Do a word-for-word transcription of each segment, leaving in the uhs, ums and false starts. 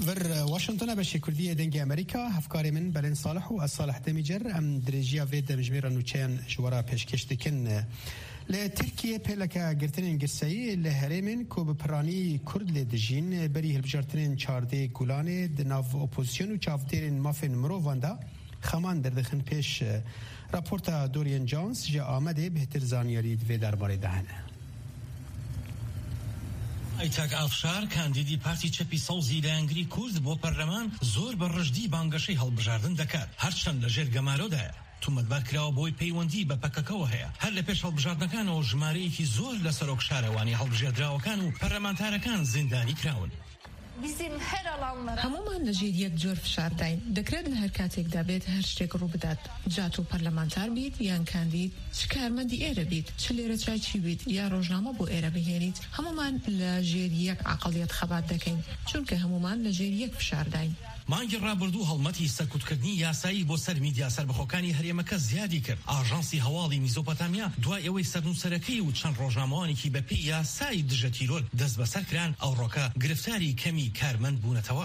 ور واشنطن بشي كردية دنجي أمريكا هفكاري من بلين صالح والصالح دميجر أم دريجيا فيدا مجميرا نوچان جوارا پیشکش دکن لتركيا بلكا قرتنين قرسي لهرمن كوب براني كرد لدجين بري هلبجارتنين چارده گولاني دناف اوپوزيشن و چافديرين مافن مروفاندا خمان دردخن پیش راپورتا دوريان جونز جا آمده بهتر زانياري دوی درباره دهنه. ئایتاک ئافشار کاندیدی پارتی چەپی سەوزی لە ئەنگری کورد بۆ پەرلەمان زۆر بە ڕژدی بانگەشەی هەڵبژاردن دەکات هەرچەند لەژێر گەمارۆدایە تومەتبار کراوە بۆی پەیوەندی بە پەکەکەوە هەیە هەر لە پێش هەڵبژاردنەکانەوە ژمارەیەکی زۆر لە سەرۆک شارەوانی هەڵبژێردراوەکان و پەرلەمانتارەکان زیندانی کراون. هەمومان لەژێر یەک جۆر فشارداین دەکرێت لە هەر کاتێکدا بێت هەر شتێک ڕوو بدات جات و پەرلەمانتار بیت یان کاندید چ کارمەندی ئێرە بیت چ لێرە چاچی بیت یا ڕۆژنامە بۆ ئێرە بهێنیت هەمومان لە ژێر یەک عەقڵیەت خەبات دەکەین چونکە هەمومان لە ژێر یەک فشارداین. مانگی ڕابردوو هەڵمەتی سەرکوتکردنی یاسایی بۆ سەر میدیا سەربەخۆکانی هەرێمەکە زیادی کرد. ئاژانسی هەواڵی میزۆپۆتامیا دوای ئەوەی سەرنووسەرەکەی و چەند ڕۆژنامەوانێکی بەپێی یاسای دژە تیرۆر دەست بەسەر کران ئەوڕۆکە گرفتاری کەمی کارمەند بوونەتەوە.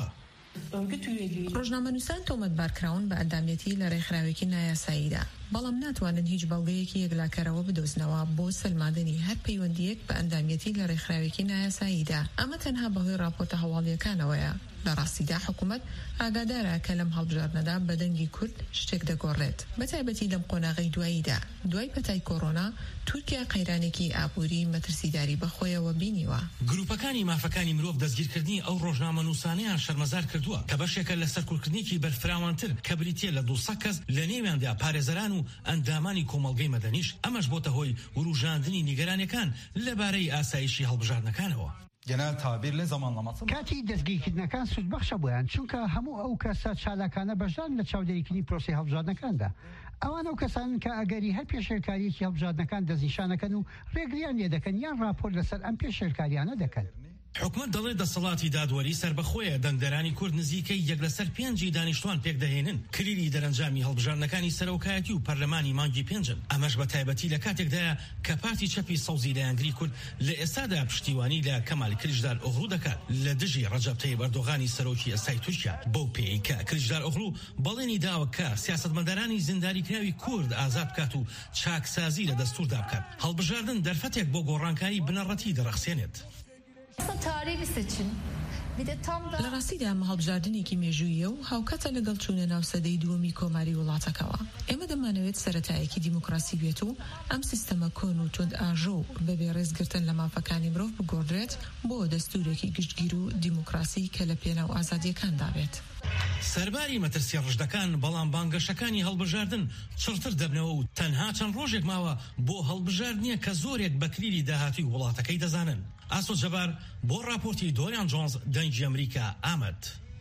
ڕۆژنامەنووسان تۆمەتبارکراون بە ئەندامەتی لە ڕێکخراوێکی نایاساییدا بەڵام ناتوانن هیچ بەڵگەیەکی یەکلاکەرەوە بدۆزنەوە بۆ سەلماندنی هەر پەیوەندیەک بە ئەندامەتی لە ڕێکخراوێکی نایاساییدا ئەمە تەنها بەهۆی راپۆرتە هەواڵیەکانەوەیە. لە ڕاستیدا حکوومەت ئاگادارە کە لەم هەڵبژاردنەدا بە دەنگی کورد شتێک دەگۆڕێت بەتایبەتی لەم قۆناغی دواییدا دوای پەتای کۆڕۆنا تورکیا قەیرانێکی ئابووری مەترسیداری بەخۆیەوە بینیوە. گروپەکانی مافەکانی مرۆڤ دەستگیرکردنی ئەو ڕۆژنامەنووسانەیان شەرمەزار کردووە کە بەشێکە لە سەرکوتکردنێکی بەرفراوانتر کە بریتیە لە دووسەد کەس لە نێویاندا پارێزەران و ئەندامانی کۆمەڵگەی مەدەنیش ئەمەش بۆتە هۆی وروژاندنی نیگەرانەکان لەبارەی ئاسایشی هەڵبژاردنەکانەوە. genel tabirle zamanlaması کاتی دەستگیرکردنەکان سودبەخشە بۆیان چونکە هەموو ئەو کەسە چالاکانە بەشدار لە چاودێریکردنی پرۆسی هەڵبژاردنەکاندا ئەوان ئەو کەسانن کە ئەگەری هەر پێشێرکاریەکی هەڵبژاردنەکان دەستنیشانەکەن و ڕێگریان لێ دەکەن یان راپۆرت لەسەر ئەم پێشێرکاریانە دەکەن. حکومت دەڵێ دەسەڵاتی دادوەری سربەخۆیە دەنگدەرانی کورد نزیکەی یەک لەسەر پێنجی دانیشتوان پێک دەهێنن کلیلی دەرەنجامی هەڵبژاردنەکانی سەرۆکایەتی و پەرلەمانی مانگی پێنجن ئەمەش بە تایبەتی لە کاتێکدایە کە پارتی چەپی سەوزی لە ئەنگری کورد لە ئێستادا پشتیوانی لە کەمال کلیژدار ئۆغڵو دەکات لە دژی ڕەجەب تەیب ئەردۆغانی سەرۆکی ئەسای تورکیا بەو پێی کە کلیژدار ئۆغڵو بەڵێنی داوە کە سیاسەتمەدارانی زینداریکراوی کورد ئازاد بکات و چاکسازی لە دەستووردا بکات هەڵبژاردن دەرفەتێک بۆ گۆڕانکاری بنەڕەتی دەرەخسێنێت. tarihi bir seçim. Bir de tam da لە ڕاستیدا ئەمە هەڵبژاردنێکی مێژوویە و هاوکاتە لەگەڵ چوونە ناو سەدەی دووەمی کۆماری وڵاتەکەوە. ئێمە دەمانەوێت سەرەتایەکی دیموکراسی بێت و ئەم سیستەمە کۆن و تند ئاژۆ بەبێ ڕێزگرتن لە مافەکانی مرۆڤ بگۆڕدرێت بۆ دەستورێکی گشتگیر و دیموکراسی کە لە پێناو ئازادیەکاندا بێت. سەرباری مەترسی ڕژدەکان بەڵام بانگەشەکانی هەڵبژاردن چڕتر دەبنەوە و تەنها چەند ڕۆژێک ماوە بۆ هەڵبژاردنیە کە زۆرێک بە کلیلی داهاتی وڵاتەکەی دەزانن. ئاسۆ جەبار بۆ راپۆرتی دۆریان جۆنز دەنگی ئەمریکا ئامەد.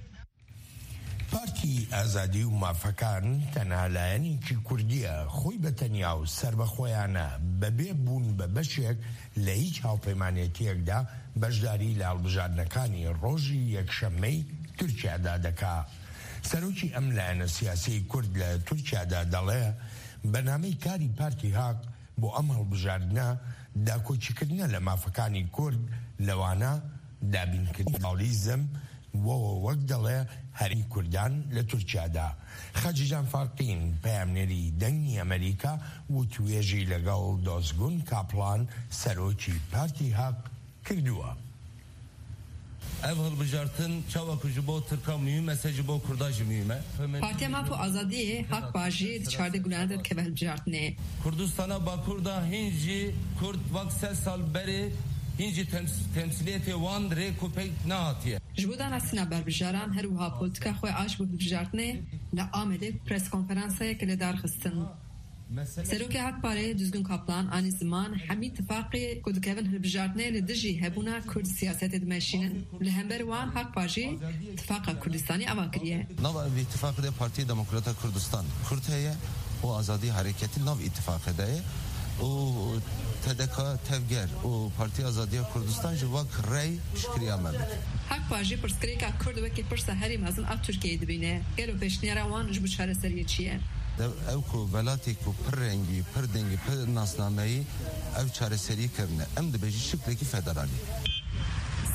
پارتی ئازادی و مافەکان تەنها لایەنێکی کوردیە خۆی بەتەنیا و سربەخۆیانە بەبێ بوون بە بەشێک لە هیچ هاوپەیمانێتیەکدا بەشداری لە هەڵبژاردنەکانی ڕۆژی یەکشەممەی تورکیادا دەکا. سەرۆکی ئەم لایەنە سیاسی کورد لە تورکیادا دەڵێ بەنامەی کاری پارتی هاق بۆ ئەم هەڵبژاردنە داکۆچیکردنە لە مافەکانی کورد لەوانە دابینکردناڵیزم وەوە وەک دەڵێ هەری کوردان لە تورکیادا. خەجیجان فارقین پەیامنێری دەنگی ئەمریکا و توێژی لەگەڵ دۆزگون کاپڵان سەرۆکی پارتی هاق کردووە. ev hilbijartin çawa ku ji bo Tirka mühim e ji bo Kurda jî mühim e. Partiya Maf û Azadiyê haq bajî di çardeh gulan de dikeve hilbijartinê. Kurdistana Bakur'da hin jî Kurd vak sed sal berê hin jî temsiliyetê wan rê ku pek nehatiye. Ji bo danastina berbijaran her wiha politika xwe aş bû hilbijartinê li Amedê preskonferansayek li darxistin. Serokê Hakparê Düzgün Kaplan anî ziman hemî tifaqê ku dikevin hilbijartinê li dijî hebûna Kurd siyasetê dimeşînin. Li hember wan Hakpa jî Tifaqa Kurdistanî ava kiriye. Nava ev ittifaqê de Partiya Demokrata Kurdistan Kurd heye û Azadî Hareketî nav ittifaqê de ye û T D K Tevger û Partiya Azadiya Kurdistan ji vak rey şikriya me bike. Hakpa jî pirsgirêka Kurd wekî pirsa herî mezin a Tirkiyeyê dibîne. Gelo pêşniyara wan ji bo çareseriyê çi ye? ew ku velatê ku pir rengî, pir dengî, pir nasnameyî ev çareserî kirine. Em dibêjî şiklekî federalî.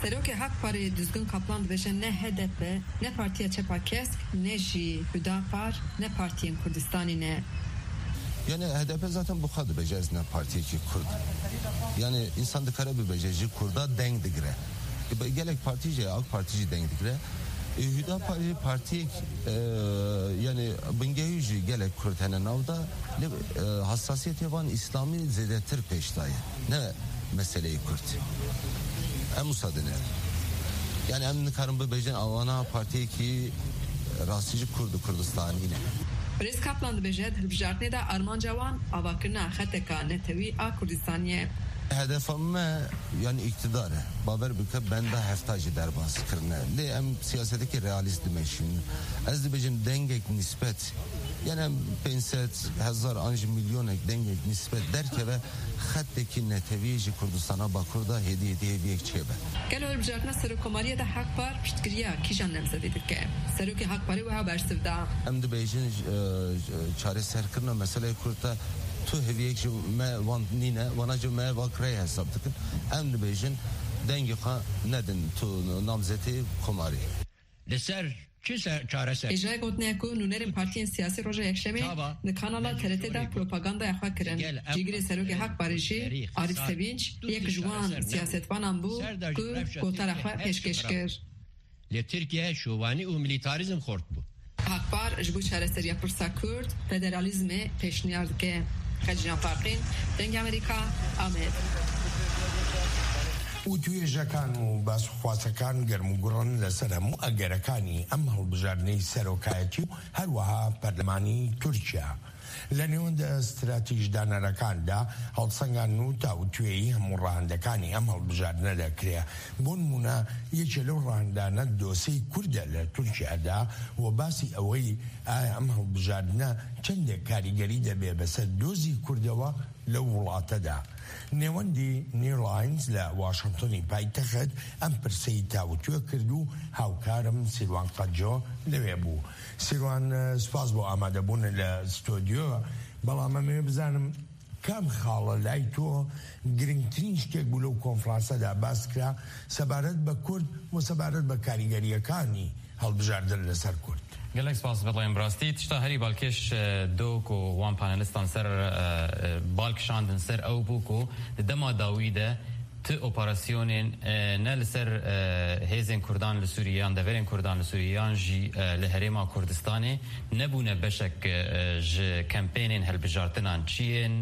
Seroke Hakparê düzgün kaplan dibêje ne H D P, ne Partiya Çepakesk, ne jî Hüdapar, ne Partiyên Kurdistanê ne. Yani H D P zaten bu kadar beceriz ne partiye ki Kurd. Yani insan da kara bir becerici Kurd'a denk digre. Gelek partici, AK partici denk digre. Hüdapar partiye yani bingehücü gelek Kurd hene navda hassasiyet yapan İslami zedetir peştayı. Ne meseleyi Kurd. Hem musadene. Yani hem nikarım bu becerici avana partiye ki rastlıcı Kurdu Kurdistan yine. Brez Kaplan dibêje hilbijartinê de armanca wan avakirina xeteka netewî a Kurdistaniyê. Hedefim yani iktidar. Baver bike ben de heftacı derbas kırne. Le em siyasetteki realist demişim. Ez dibêjim dengek nispet. Yani penset hazar anji milyonek dengek nispet derke ve xetteki netewî Kurdistan'a Bakur'da hediye hediye hediye çebe. Gel hilbijartina Serokkomariya de Hakpar piştgiriya kîjan nemzedê dike. Serokê Hakparê wiha bersivda. Em dibêjin çareserkirina meseleyê Kurd'a tu heviyek me van nine vanacı me vakre hesap tıkın em dibêjin dengê xwe nedin tu namzeti Komari. Li çi çareser? Êjayê gotinaya ku nûnerên partiyên siyasî roja yekşemê di kanala T R T de propagandaya xwe kirin. Cîgirê Serokê Hakparê jî Arif Sevinç yek ji wan siyasetvanan bû ku gotara xwe pêşkêş kir. Li Tirkiye şovanî û milîtarizm xort bû. Hakpar ji bo çareseriya pirsa Kurd federalizmê pêşniyar dike. Xecina Farqîn, Dengê Amerîka, Amed. و توێژەکان و باسخواسەکان گەرموگوڕن لەسەر هەموو ئەگەرەکانی ئەم هەڵبژاردنەی سەرۆکایەتی و هەروەها پەرلەمانی تورکیا لە نێوەندە استراتیژدانەرەکاندا هەڵسەنگان و تاوتوێیی هەموو ڕاهەندەکانی ئەم هەڵبژاردنە دەکرێ. بۆ نمونە یەکێ لەو ڕاهەندانە دۆسەی کوردە لە تورکیادا و باسی ئەوەی ئایا ئەم هەڵبژاردنە چەندێک کاریگەری دەبێ بەسەر دۆزی کوردەوە لەو وڵاتەدا. نێوەندی نیرلاینز لە واشنگتنی پایتەخت ئەم پرسەی تاوتوێ کرد و هاوکارم سیروان قەجۆ لەوێ بوو. سیروان سپاس بۆ ئامادەبوون لە ستۆدیۆ، بەڵام ئەمێ بزانم کام خاڵە لای تۆ گرنگترین شتێک بوو لەو کۆنفرانسەدا باس کرا سەبارەت بە کورد و سەبارەت بە کاریگەریەکانی هەڵبژاردن لەسەر کورد. گەلێک سپاس بڵێم ڕاستی تشتا هەری باڵکێش دۆک و وان پانەلیستان سەر باڵکشاندن سەر ئەو بووک و دەما داویدە tu operasyonên ne li ser hêzên Kurdan li Sûriyan deverên Kurdan li Sûriyan jî li Herêma Kurdistanê nebûne beşek ji kampênên helbijartinan çiyên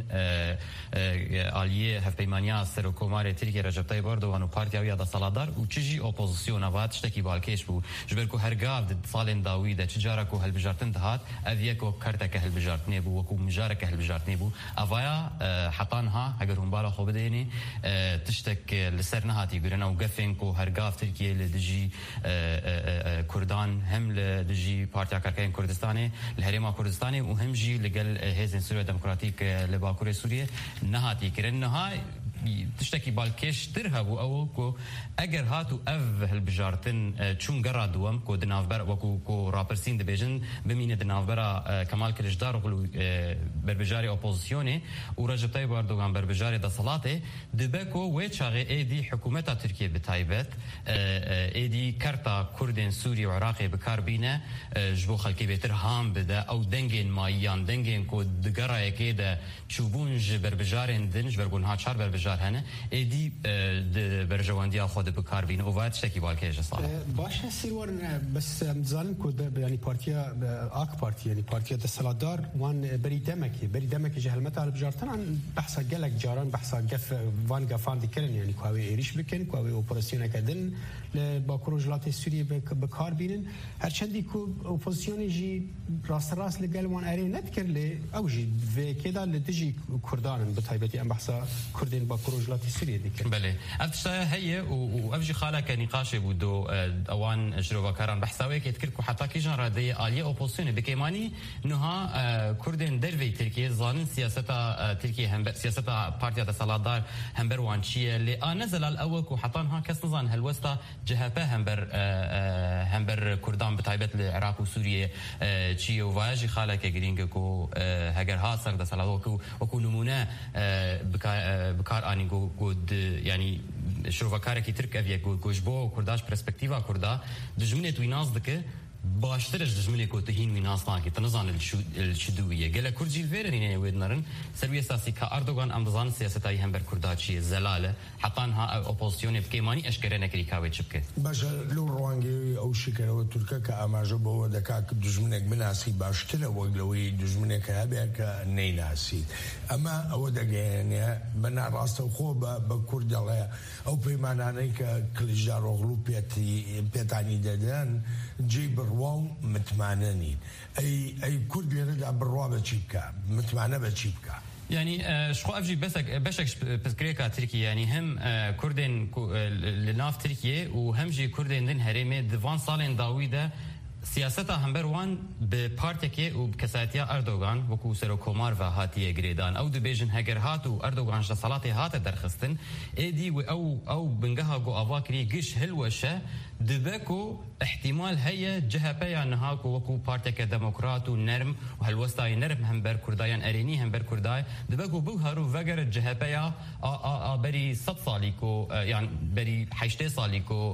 aliyê hevpeymaniya Serokkomarê Tirkiye Recep Tayyip Erdogan û Partiya ya da Saladar û çi jî opozisyona va tiştekî balkêş bû ji ber ku hergav di salên dawî de çi cara ku helbijartin dihat ev yek wek karteke helbijartinê bû wekû mijareke helbijartinê bû avaya hetan ha eger hûn bala xwe bidênê tiştek لسر نهاتی گرن او گفن کو هرگاف ترکیه لدجی کردان هم لدجی پارتیا کرکین کردستانی لهریما کردستانی و هم جی لگل هزن سوریه دموکراتیک لباکور سوریه نهاتی گرن نهای تشتكي بالكيش ترهب او كو اگر هاتو اف هالبجارتن چون قرا دوم كو دنافبر وكو كو رابرسين دبيجن بمين دنافبرا كمال كلجدار وقلو بربجاري اوبوزيسيوني ورجب طيب اردوغان بربجاري دا صلاته دبكو ويتشاغي ايدي حكومتا تركيا بتايبت ايدي كارتا كردين سوري وعراقي بكاربينه جبو خلقي بيتر هام بدا او دنجين مايان دنجين كو دقرا يكيدا چوبون جبربجارين دنج برگون ها چار بربجار هنه ایدی برجواندی خود بکار بین و وقت شکی بالکیش صار باشه سیروان بس مزالن کود یعنی پارتیا آک پارتی یعنی پارتیا دستلادار وان بری دمکی بری دمکی جهلمت على بجارتن عن بحث جلك جاران بحث جف وان جفان دکرن یعنی کوی ایریش بکن کوی اپراسیون کردن لباکور جلات سوریه بکار بینن هر چندی کو اپوزیسیون جی راست راست لگل وان اری نذكر ل او جی و كده لدجي كردان بتايبتي ام بحث كردين باكور جلات سوریه دکر بله افشا هي وافجي خاله كنقاش بودو اوان جروبا كاران بحثاوي كتكركو حتى كي جان رادي اليه اوبوزيسيون بكيماني نها كردين درفي تركيا زان سياستا تركيا هم سياستا بارتيا دسالادار هم بروانشيه اللي نزل الاول كو حطانها كسنزان هالوسطى جهبه هم بر هم بر كردان بتايبت العراق وسوريا تشي وواجي خاله كجرينجو هاجر هاسر دسالادو وكو نمونه بكار اني جو جود يعني شروفكارك ترك افيا جوجبو كرداش برسبكتيفا كردا دجمنت ويناز دك باشترش دجمنه كوتهين ويناس ناكي تنظان الشدويه قال كرجي الفيرني ويدنرن سربيه ساسي كاردوغان امضان سياستاي همبر كرداتشي زلاله حطانها اوبوزيسيون بكيماني اشكرنا كريكاوي تشبكه باش لو روانجي او شكر تركا كاماجبو دكاك دجمنك مناسي باشتره وقلوي دجمنك هبك نيناسي اما او دغانيا بنا راسو خو بكرد او بيمانانيك كلجارو غلوبيتي بيتاني ددان جيب الروام متمعنانين اي اي كرد يرجع بالروابه تشيبكا متمعنى بتشيبكا يعني شخو افجي بسك بشك بسكريكا تركيا يعني هم كردين لناف تركيا وهم جي كردين دين هريمه دفان صالين داويده سياستها هم بروان ببارتيكي وبكساتيا اردوغان وكو سرو كومار و هاتيه جريدان او دبيجن هاجر هاتو اردوغان شصلاتي هات درخستن ايدي او او بنجها جو افاكري قش هلوشه دبكو احتمال هي جهه بيا نهاكو وكو بارتيكا ديمقراط ونرم وهالوسطاي نرم هم بر كردايان اريني هم بر كرداي دبكو بوهرو فجر الجهه بيا ا ا بري صد صاليكو يعني بري حيشتي صاليكو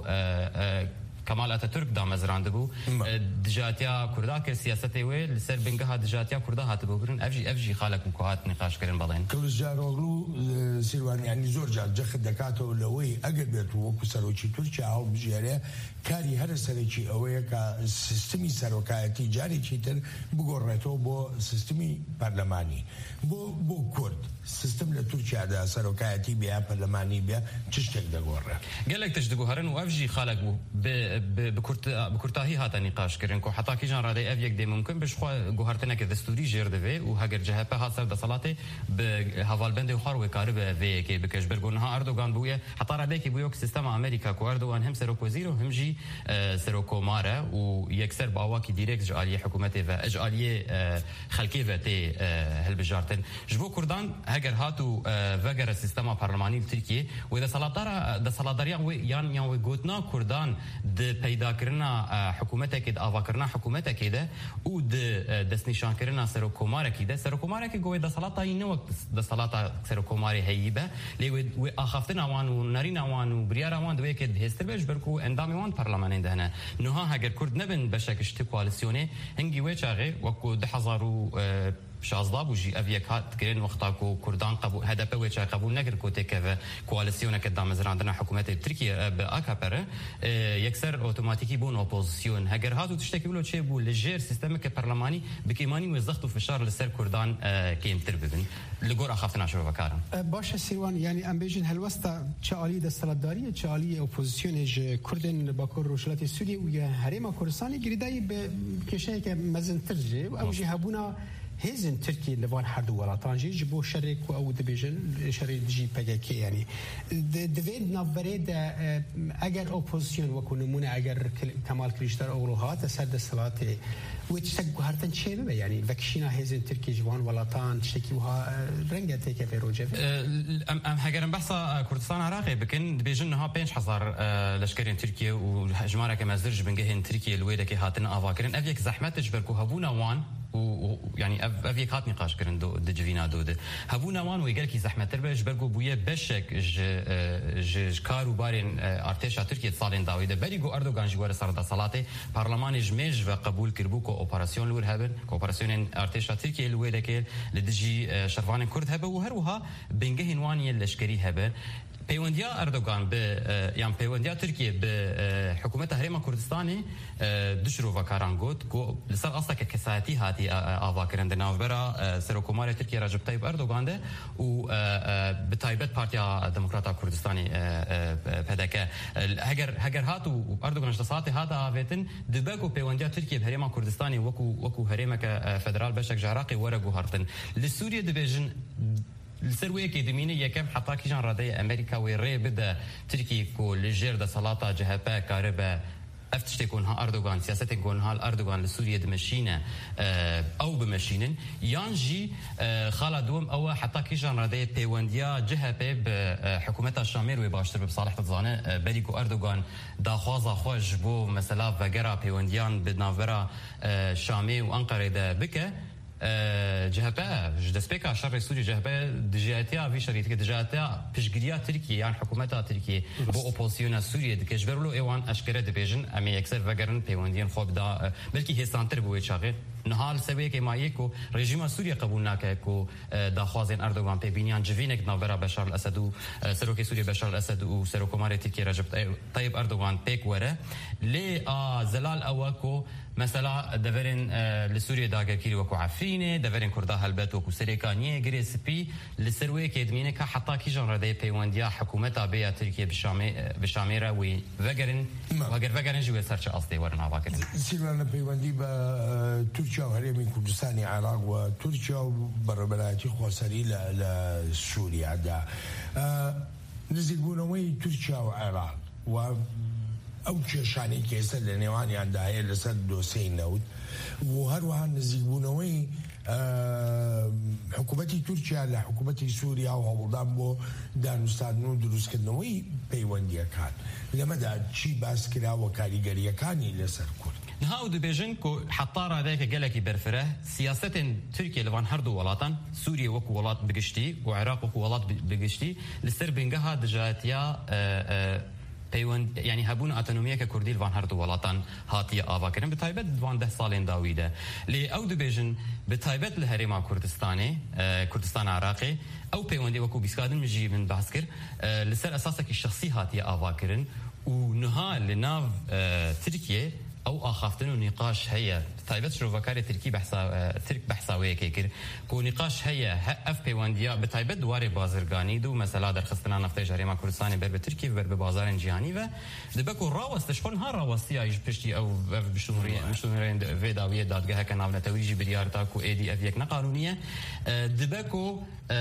كمال اتاتورك دا مزراندبو دجاتيا كرداك سياستي وي لسر بنجها دجاتيا كردا هاتبوغرن افجي افجي خالك مكوهات نقاش كرن بالين كل جارولو سيروان يعني زور جال جخ دكاتو لوي اقبت وكسروچي تركيا او بجيره كاري هر سرچي اوي كا سيستمي سروكايتي جاري چيتر بغورتو بو سيستمي برلماني بو بو كرد سيستم لتركيا دا سروكايتي بيا برلماني بيا تشتك دغوره قالك تشدغو هرن وافجي خالك بكرت بكرتاهي هاتا نقاش كرن كو حتى كي جان رادي افيك دي ممكن باش خو غوهرتنا كدستوري جير دفي وهاجر جهه هات سر دصلاتي بهافال بند وخار وكارب في كي بكشبرغونها اردوغان بويا حتى رادي كي بويوك سيستم امريكا كو اردوغان هم سرو كوزيرو هم جي سرو كومارا ويكسر باواكي ديريكت جاليه حكومتي فاجاليه خلكي فتي هالبجارتن جبو كردان هاجر هاتو فاجر السيستم البرلماني تركيا واذا سلاطرا دصلادريا يان يان وغوتنا كردان د پیدا کرنا حکومت کې د اوا کرنا حکومت کې ده او د دسنیشان کرنا سر کومار کې ده سر کومار کې ګوي د صلاته نه وخت د صلاته سر کومار هيبه لوي و اخفتنا وان و نارينا وان و بريارا وان دوی کې د هستبج برکو اندام وان پارلمان ده نه هاگر کرد نبن بشکش تی کواليسيوني هنگي و چاغه وکو د هزارو شازداب وجي افيكات كرين وقتاكو كردان قبول هدف وجه قبول نكر كوتيكا كواليسيون قدام عندنا حكومات تركيا باكابر يكسر اوتوماتيكي بون اوبوزيسيون هاجر هاتو تشتكي بلو تشي بو لجير سيستمك برلماني بكيماني وزختو فشار لسر كردان كيم ترببن لغور اخفتنا شو بكارم باش سيوان يعني ام بيجن هالوسطا تشالي دستلداري تشالي اوبوزيسيون ج كردن باكور روشلات السوري ويا هريما كردستان جريداي بكشايك مزن ترجي او جهابونا هزن تركي لوان حد ولاتان جي جبو شرك او دبيجن شرك جي بيكي يعني دفيد نافريد اگر اوبوزيشن وكو نمونه اگر كمال كليشتر اولوهات سرد الصلاه وتشتق هرتن شيء يعني فاكشينا هزن تركي جوان ولاتان تشتكيوها رنجه تيك في روجه ام ام هاجر بحثا كردستان عراقي بكن دبيجنها بينش حصار لشكرين تركيا وجماره كمازرج بنجهن تركيا الويدكي هاتن افاكرن افيك زحمه تجبركو هبونا وان ويعني افيك هات نقاش كرن دو دجفينا دود هبونا وان ويقال كي زحمه تربج برغو بويه بشك ج ج كارو بارين ارتشا تركيا صالين داويده بريغو اردوغان جوار سردا صلاته برلمان جميج وقبول كربوكو اوبراسيون لور هبن اوبراسيون ارتشا تركيا الويدك لدجي شرفان كرد هبه وهروها بنجهن واني لشكري هبه پیوندیا اردوغان به یان پیوندیا ترکیه به حکومت هرما کردستانی دشرو و کارانگوت کو لسر اصلا که کساتی هاتی آوا کرند ناوبرا سرکومار ترکیه رجب طیب اردوغان ده و به تایبت پارتیا دموکراتا کردستانی پدکه هگر هگر هاتو اردوغان شخصاتی هاتا آویتن دبکو پیوندیا ترکیه به هرما کردستانی وکو وکو هرما که فدرال بشک جراقی ورگو هرتن لسوریا دبیجن السرويه كيدميني يكم حتى كي جان رادي امريكا ويري بدا تركي كو لجير دا صلاطه جهبا كاربا افتشتي كونها اردوغان سياستي كونها اردوغان لسوريا دمشينا او بمشينن يانجي خالا دوم او حتى كي جان رادي بيونديا جهبا بحكومه الشامير وباشتر بصالح تزانه بريكو اردوغان دا خوازا خوش بو مثلا فغرا بيونديان بدنافرا شامي وانقره دا بكه جهبه دسبيكا شر سوريا جهبه دجاتيا في شريطه دجاتيا بشجريا تركيا يعني حكومتها تركيا بو اوبوزيسيون سوريا دكجبرلو ايوان اشكره دبيجن امي اكثر فغرن بيوندين خوب دا بلكي هي سانتر بو شاغي نهال سوي که ما یکو رژیم سوریه قبول نکه کو داخوازن اردوغان پیبینیان جوینک نابرا بشار الاسد و سروک سوریه بشار الاسد و سروکمار ترکیه رجب طيب اردوغان پیک وره لی زلال اواکو مثلا دورين لسوريا داغر كيلو وكو عفرينه دورين كردا هلبت وكو سريكانيه غريسبي لسروي كيدمينه كا حتى كي جان ردي بيونديا حكومتها بيا تركيا بشامي بشاميره وي وغرن وغر وغرن جو سرچ اصلي ورنا واكر سيلوانا بيوندي با تركيا وهرمي كردستان عراق وتركيا بربلاتي خوسري لسوريا دا نزيقونوي تركيا وعراق و او کێشانەی کێسە لە نێوانیاندا هەیە لەسەر دۆسەی نەوت و هەروەها نزیکبوونەوەی حکوومەتی تورکیا لە حکوومەتی سووریا و هەوڵدان بۆ دانوستاندن و دروستکردنەوەی پەیوەندیەکان لەمەدا چی باس کراوە کاریگەریەکانی لەسەر کورد نهاو دبيجن كو حطار هذاك قالك برفره سياسة تركيا لفان هردو ولاتن سوريا وكو ولات بقشتي وعراق وكو ولات بقشتي لسر بنجها دجاتيا پیوند یعنی هبون اتونومیه که کردی وان هر دو ولاتان هاتی آوا کردن به تایبت وان ده سالین داویده لی او دبیجن به تایبت لهرما کردستانی کردستان عراقی او پیوندی وکو بیسکادن مجیبن بحث کرد لسر اساسا که شخصی هاتی آوا کردن و نها لناو ترکیه او اخافتن و نقاش هيا تايبت شروفاكاري تركي بحثا ترك بحثاويه كيكر كو نقاش هيا اف بيوانديا بتايبت دواري بازرگاني دو مثلا در خستنا نفته جاري ما كردستان بر بتركي بر بازار جهاني و دبكو راوست شلون ها راوستي ايش بشتي او بشهوريه مشهورين فيداويه دادگاه كناو نتويجي بريارتا كو ايدي اف يك قانونيه دبكو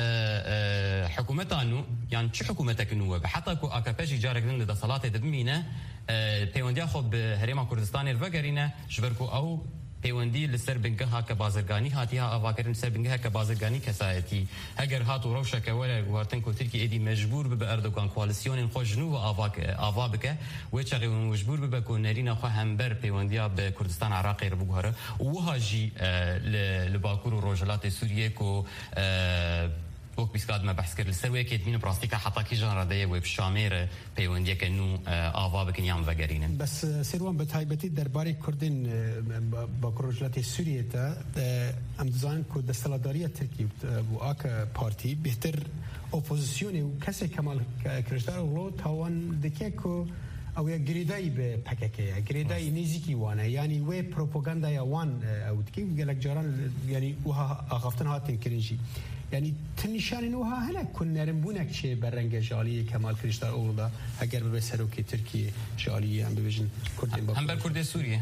حكومتانو يعني شو حكومتك نو حتى كو اكابيجي جارك لند صلاه دبمينه پیوندی خوب هرما کردستان الوگرینه جبرکو او پیوندی لسر بنگها که بازرگانی هاتی ها آواکرین سر بنگها که بازرگانی کسایتی اگر هاتو روشا که ولی گوارتن کو ترکی ایدی مجبور به اردوگان کوالسیون خو جنو و آواک آوا بکه و چغی مجبور به کو نرین خو همبر پیوندیا به کردستان عراقی رو بگهره و هاجی لباکور و روجلات سوریه کو وقت بيسكاد ما بحث كر السروي كيد مين براستيكا حتى كي جان رديه وبشامير بيونديا كانو آوا بكن يام وغرينن بس سروان بتايبتي درباري كردين باكروجلاتي سوريا تا ام دزاين كو دستلاداريه تركي و اك بارتي بهتر اوبوزيسيوني وكسي كمال كرشدار رو تاوان دكيكو او يا جريداي بحكاكي جريداي نيزيكي وانا يعني وي بروباغندا يا وان او تكي قالك جاران يعني وها اخافتن هاتن كرنجي يعني تنشان نوها هلا كنا رنبونك شيء برنجة جالية كمال كريشتار أولدا أجر بسروكي تركيا جالية هم بيجن كردين هم بر كردي سوريا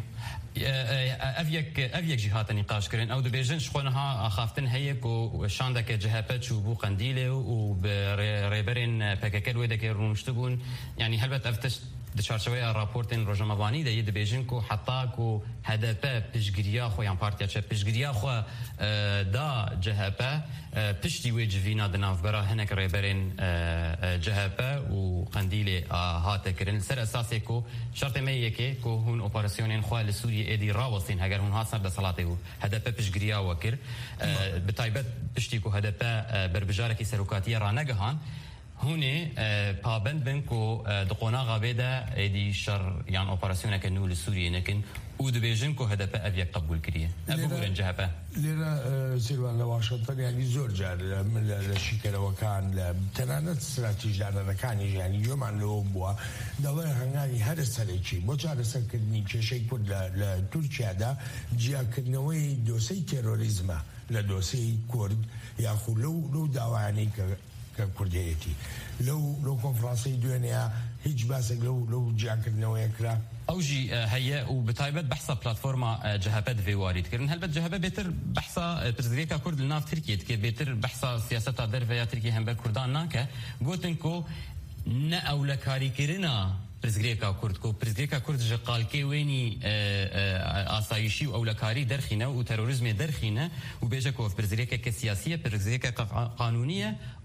أفيك أفيك جهات نقاش كرين أو دبيجن شخونها خافتن هيك وشاندك جهات شو بو قنديله وبريبرين بككل ويدك رومشتبون يعني هلبت أفتش دشارشوي رابورتين روجمواني ده يد بيجن كو حتى كو هدف بيشجريا خو يعني بارتيا شب بيشجريا خو دا جهبه بشتي وجفينا دناف برا هناك ريبرين جهبه وقنديله هاتكرن سر اساسي كو شرط ما يكي كو هون اوبراسيونين خو لسوريا ايدي راوسين هاجر هون هاسر دصلاته هدف بيشجريا وكر بتايبت بشتي كو هدف بربجاركي سروكاتيه رانغهان هوني پابند بن کو دقونا غابدا ايدي شر يعني اوبراسيون كنو لسوريا لكن ودبيجن كو هدف ابي قبول كريه ابو رنجهبه لرا سيروان لواشنطن يعني زور جار من الشكل وكان تنانت استراتيجي انا كان يعني يوم عن لو بوا دولة هنغاني هذا السريتشي بوجار سكني شيء كل لتركيا دا جا كنوي دوسي تيروريزم لدوسي كورد ياخذ لو لو داواني ككرديتي لو لو كونفرنسي دنيا هيج باسك لو لو جاك نويكرا اوجي هي وبتايبت بحثا بلاتفورما جهابات في وارد كرن هل جهابات بيتر بحثا برزريكا كرد لناف تركيا كي بيتر بحثا سياستا درفيا تركيا هم بكردان ناكا قوتنكو نا اولكاري كرنا برزگریکا کرد کو برزگریکا کرد جقال کی وینی آسایشی و اولکاری درخینه و تروریسم درخینه و بیجه کو برزگریکا که سیاسیه برزگریکا قانونیه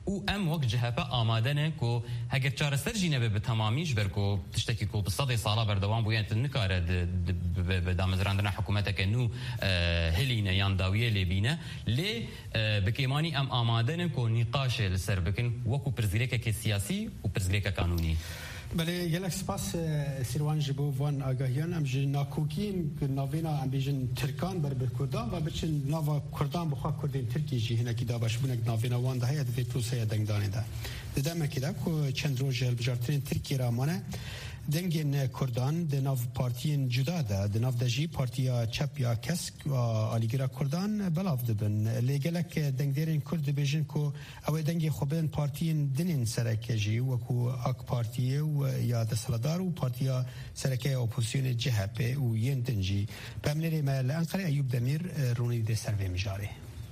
و ام وقت جهبه آمادنه کو هگر چارستر جینه به تمامیش برکو تشتکی کو بصدی سالا بردوام بویانت نکاره به دامزراندن حکومت که نو هلینه یان داویه لبینه لی بکیمانی ام آمادنه کو نقاش لسر بکن وکو پرزگریکه که سیاسی و پرزگریکه قانونی. بله گلک سپاس سیروان جبو وان آگاهیان ام جن ناکوکین ناوینا ام بیجن ترکان بر بر کردان و بچن ناوا کردان بخوا کردین ترکی جی هنکی دابش بونک ناوینا وان ده هید وی پروسه دنگدانه ده ددم که ده که چند روز بجارترین ترکی رامانه دنگین کردان د ناو پارتیین جدا ده د ناو دجی پارتیا چپ یا کسک و آلیگرا کردان بلاف دبن لگلک دنگدرین کرد بیجن کو او دنگی خوبن پارتیین دنین سرکجی و کو اک پارتیه و یا دسلدار و پارتیا سرکه اپوزیسیون جهپه و ین دنجی بمنری مال انقره ایوب دمیر رونی ده سروی مجاره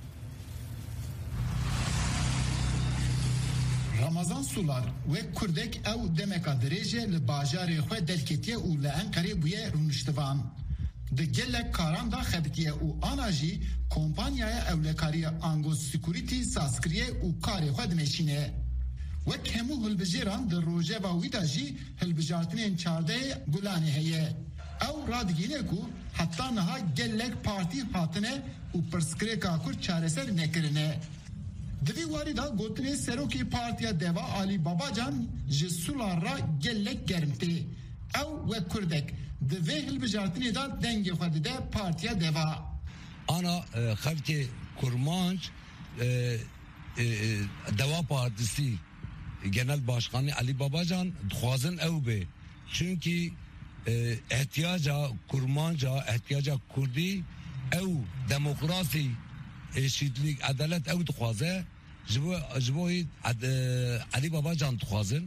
رمضان سولار و کردک او دمکا درجه لباجار خو دلکتیه او لانقره بویه رونشتوان ده گلک کاران دا خبتیه او آناجی کمپانیای اولکاری آنگوز سیکوریتی ساسکریه او کاری خو دمشینه و کمو هلبجیران در روژه و ویداجی هلبجارتنین چارده گلانه هیه او رادگینه کو حتی نها گلک پارتی حاطنه او پرسکره کاکور چارسر نکرنه دوی واردا گوتنی سروکی پارتیا دوا علی بابا جان جسولار را گلک گرمتی او و کردک دوی هلبجارتنی دا دنگی خود ده پارتیا دوا انا خبتی کرمانج دوا پارتیسی genel başkanı Ali Babacan خوازن او به çünkü ihtiyaca kurmanca ihtiyaca kurdi او demokrasi eşitlik adalet او خوازه جبو جبو Ali Babacan خوازن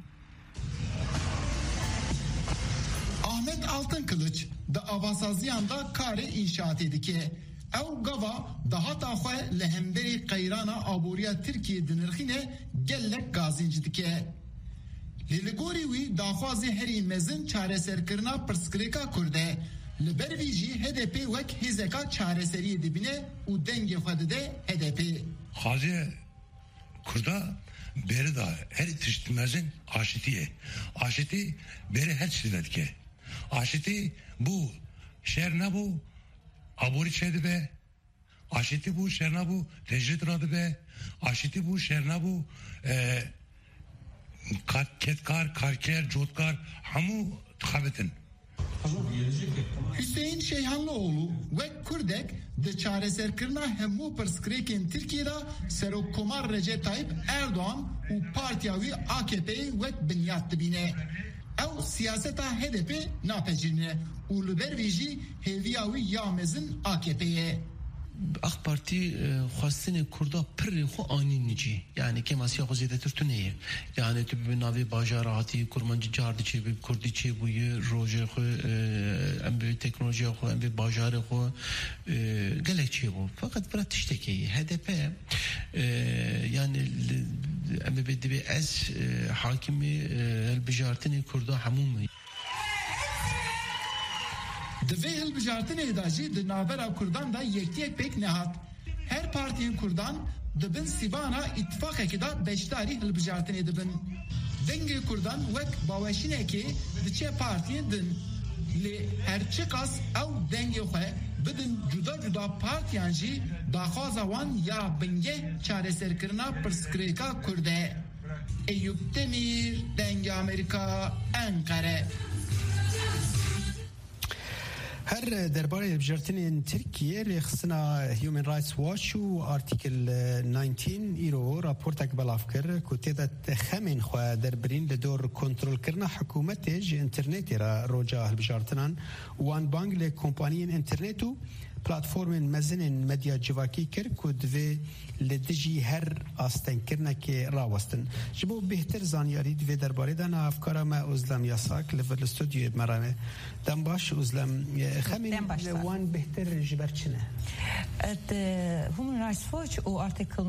Ahmet Altınkılıç da avasaziyanda kare inşaat edike او gava daha da xwe lehemberi qayrana aboriya Türkiye dinirxine gellek gazinci dike. Liligori wî daxwazê herî mezin çareserkirina pirsgirêka Kurde li ber vî jî H D P wek hêzeka çareseriyê dibîne û dengê xwe dide H D P. Xazê Kurda beri da her tiştmezin aşitiye. Aşiti beri her tiştine dike. Aşiti bu şer ne bu? Abori çedi be, aşiti bu şerna bu, tecrit radı be, aşiti bu şerna bu, ketkar, karker, jotkar, hamu tıkabetin. Hüseyin Şeyhanlıoğlu ve Kurdek de çareserkirina hemu perskrekin Türkiye'de Serokomar Recep Tayyip Erdoğan u partiyavi A K P'yi ve binyat dibine. Ev siyaseta H D P napecirine u liber vîjî hêviya wî ya mezin A K P'ye. AK Parti خواستن کردا پر خو آنین جی یعنی که مسیح خو زیاده تر تونه یعنی تو به ناوی باجاراتی کرمانجی جاردی چه به کردی چه بوی روزه خو ام به تکنولوژی خو ام به باجار خو گلک چه بو فقط برای تشتکی هدف yani ام به دی از حاکمی البجارتنی کردا همون Divê hilbijartinê da jî di navbera Kurdan da yekiyek pek nehat. Her partiyên Kurdan dibin sîvana îtifaqekê da beşdarî hilbijartinê dibin. Dengê Kurdan wek baweşînekê di çê partiyên din. Lê her çi qas ew dengê xwe bidin cuda cuda partiyan jî daxwaza wan ya bingeh çareserkirina pirsgirêka Kurde. Eyüp Demir, Dengê Amerika, Ankara. هر درباره بجرتنین ترکیه رخصنا هیومن رایتس واچ و آرتیکل نوزده ایرو راپورتک بلاف کرد که تعداد خمین خو دربرین لدور کنترل کردن حکومت ج اینترنتی را روجا بجرتنان وان بانگ ل کمپانیین اینترنتو پلتفرم مزنین مدیا جواکی کرد که دوی لدجی هر آستن کرنه که راوستن جبو بهتر زانیاری دوی درباره دان افکار ما ازلم یاساک لفل استودیو مرامه دم باش ازلم خمین وان بهتر جبرچنه Human Rights Watch و Article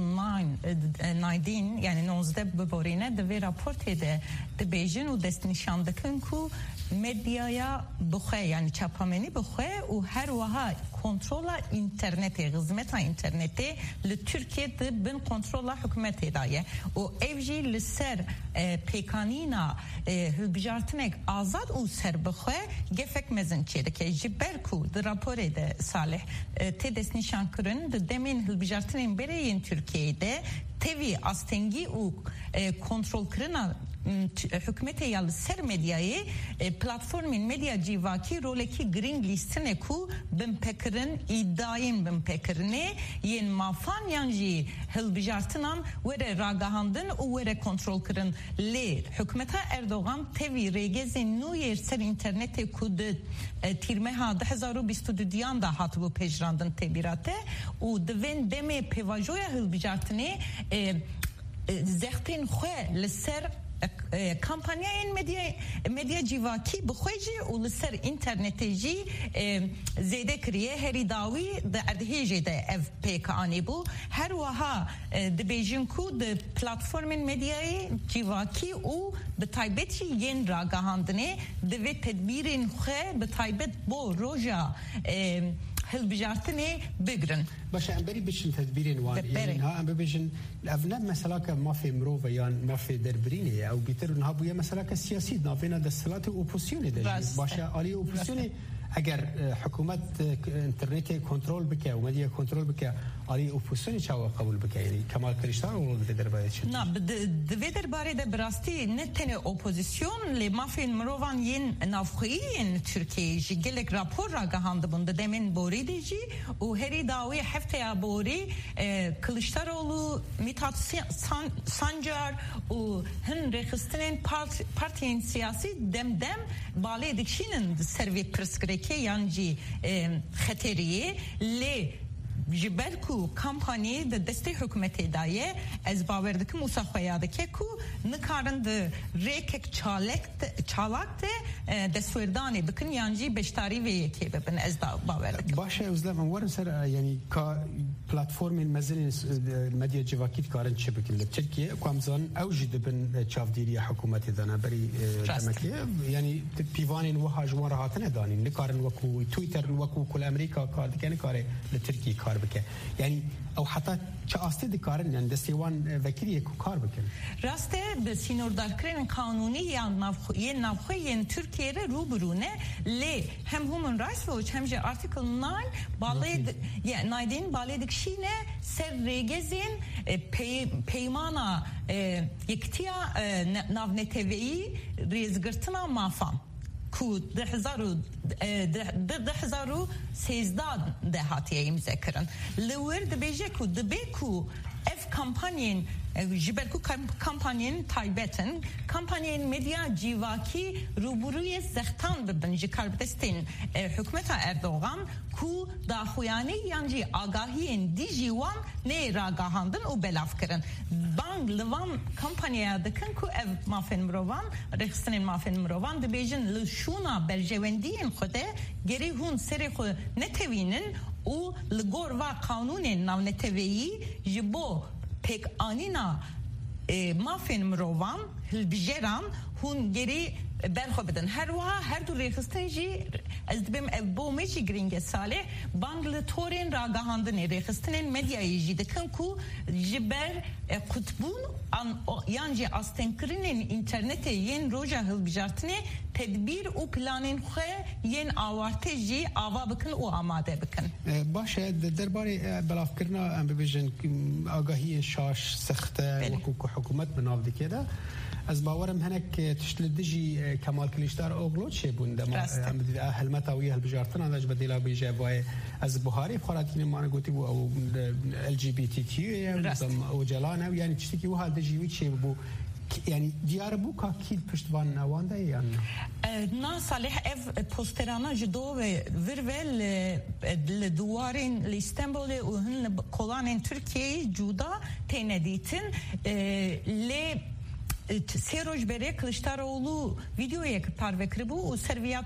نوزده yani nozde ببورینه دوی راپورت ده ده بیجن و دست نشان دکن کو medyaya bixwe yani çapamenî bixwe û her wiha kontrola internetê xizmeta internetê li Türkiye de bin kontrola hikûmetê da ye û ev jî li ser pêkanîna hilbijartinek azad û serbixwe gefek mezin çêdike ji ber ku di raporê de Salih tê destnîşankirin di demên hilbijartinên berê yên Türkiye'de tevî astengî û kontrolkirina hükümete yalı ser medyayı platformun medya civaki roleki green listine ku bin pekirin iddiayın bin pekirine yen mafan yanji hilbijartınan vere ragahandın u vere kontrol kırın le hükümete Erdoğan tevi regezin nu yer ser internete ku de tirmeha da hezar ve yirmi dört da hatı bu pejrandın tebirate u devin deme pevajoya hilbijartını zehtin xwe li ser kampanyayên medya medya civakî bi xwe jî û li ser internetê jî zêde kiriye herî dawî di erdhêjê de ev pêkanî bû her wiha dibêjin ku di platformên medyayê civakî û bi taybet jî yên ragahandinê divê tedbîrên xwe bi taybet bo roja hilbijartinê bigirin. Başa em berî biçin tedbîrên wan yani ha em bibêjin ev ne mesela ke mafê mirov yan mafê derbirînê ye ew bîtir niha bûye mesela ke siyasî navbêna desthilatê opozisyonê de başa aliyê opozisyonê eger hikûmet internetê kontrol bike û medya kontrol bike aliyê opozisyonê çawa qebûl bike yani Kemal Kılıçdaroğlu di derbarê çi na di vê derbarê de bi rastî ne tenê opozisyon lê mafên mirovan yên navxweyî yên Tirkiyeyê jî gelek rapor ragihandibûn di demên borî de jî û herî dawî hefteya borî Kılıçdaroğlu Mithat Sancar û hin rêxistinên partiyên siyasî dem dem balê dikşînin ser vê pirsgirêkê yan jî xeteriyê lê ji ber ku kampaniyê di destê hikûmetê da ye ez bawer dikim wisa xwe ya dike ku nikarin di rêkek çalak de destwêrdanê bikin yan jî beşdarî vê yekê bibin ez da bawer dikim. Başa uzlam warin ser yani ka platformên mezinên medya civakî dikarin çi bikin li Tirkiye ku em zanin ew jî dibin çavdîriya hikûmetê de ne berî demekê yani pîvanên wiha ji wan re hatine danîn nikarin wekû Twitter wekû kul Amerîka kar dike nikare li Tirkiye kar bike yani ew heta çi astê dikarin yani destê wan vekiriyê ku kar bikin. Rastê bi sînordarkirên kanûnî yan yên navxwe yên Tirkiye re rûbirû ne lê hem Human Rights Watch hem jî Article nine balê naydên balê dikşîne ser rêgezên peymana yektiya navneteveyî rêzgirtina mafan ku di hezar û sêzdeh de hatiye imzekirin li wir dibêje ku dibe ku ev kampanyên ji ber ku kampanyên taybetin kampanyên medya civakî rûbirûyê zextan bibin ji karbidestên hikûmeta Erdoğan ku daxuyanî yan jî agahiyên dî jî wan nê ragahandin û belavkirin bang li van kampanyaya dikin ku ev mafên mirovan rêxistinên mafên mirovan dibêjin li şûna berjewendiyên xwe de gerî hûn serê xwe netewînin û li gor va kanûnên navneteveyî ji bo pek anina mafên mirovan hilbijeran hûn gerî berxwe bidin her wiha her du rêxistin jî ez dibim ev bo me jî giring e Salih bang li torên ragahandinê rêxistinên medyayê jî dikin ku ji ber qutbûn yan jî astengkirinên internetê yên roja hilbijartinê tedbîr û planên xwe yên awartê jî ava bikin û amade bikin. Baş e derbarê belavkirina em bibêjin agahiyên şaş sexte wekû ku hikûmet bi nav dike de ez bawerim hinek tişt li dijî Kemal Kılıçdaroğlu çêbûn dema em helmeta wî hilbijartina de ji bedêla bêje vayê ez Buharî xwaratînê mane gotî bû ew L G B T Q ye û celan ew yani tiştekî wiha dijî wî çêbû yani diyar bû ka kîl piştvan ewan de yan na Salih ev posterana ji do ve vir ve li duwarên li İstanbulê û hin li kolanên Tirkiyeyê cuda têne dîtin lê sê roj berê Kılıçdaroğlu videoyek parve kiribû û ser vêya